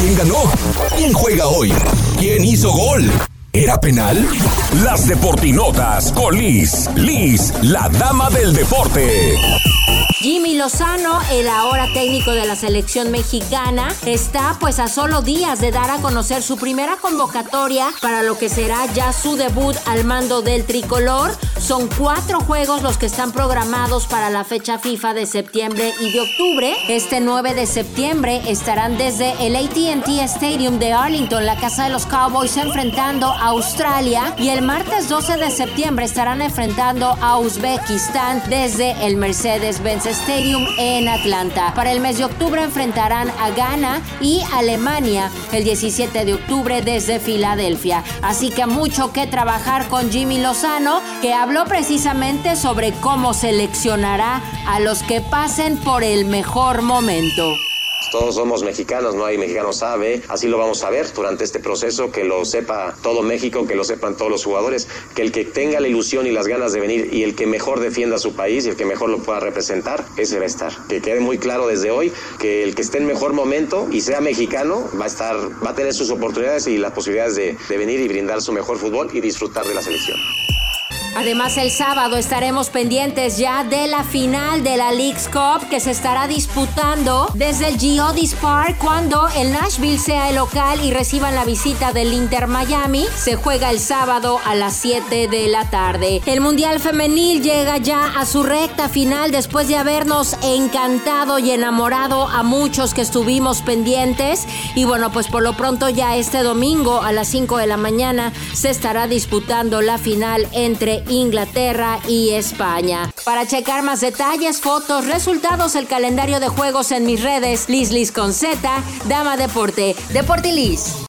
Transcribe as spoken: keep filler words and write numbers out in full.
¿Quién ganó? ¿Quién juega hoy? ¿Quién hizo gol? ¿Era penal? Las Deportinotas con Liz. Liz, la dama del deporte. Jimmy Lozano, el ahora técnico de la selección mexicana, está pues a solo días de dar a conocer su primera convocatoria para lo que será ya su debut al mando del tricolor. Son cuatro juegos los que están programados para la fecha FIFA de septiembre y de octubre. Este nueve de septiembre estarán desde el A T and T Stadium de Arlington, la casa de los Cowboys, enfrentando a Australia, y el martes doce de septiembre estarán enfrentando a Uzbekistán desde el Mercedes-Benz Stadium en Atlanta. Para el mes de octubre enfrentarán a Ghana y Alemania el diecisiete de octubre desde Filadelfia. Así que mucho que trabajar con Jimmy Lozano, que habló precisamente sobre cómo seleccionará a los que pasen por el mejor momento. Todos somos mexicanos, no hay mexicano sabe, así lo vamos a ver durante este proceso, que lo sepa todo México, que lo sepan todos los jugadores, que el que tenga la ilusión y las ganas de venir y el que mejor defienda a su país y el que mejor lo pueda representar, ese va a estar. Que quede muy claro desde hoy que el que esté en mejor momento y sea mexicano va a estar, va a tener sus oportunidades y las posibilidades de, de venir y brindar su mejor fútbol y disfrutar de la selección. Además, el sábado estaremos pendientes ya de la final de la Leagues Cup, que se estará disputando desde el Geodis Park cuando el Nashville sea el local y reciban la visita del Inter Miami. Se juega el sábado a las siete de la tarde. El Mundial Femenil llega ya a su recta final después de habernos encantado y enamorado a muchos que estuvimos pendientes. Y bueno, pues por lo pronto ya este domingo a las cinco de la mañana se estará disputando la final entre Inglaterra y España. Para checar más detalles, fotos, resultados, el calendario de juegos en mis redes, Liz Liz con Z, Dama Deporte, Deporte Liz.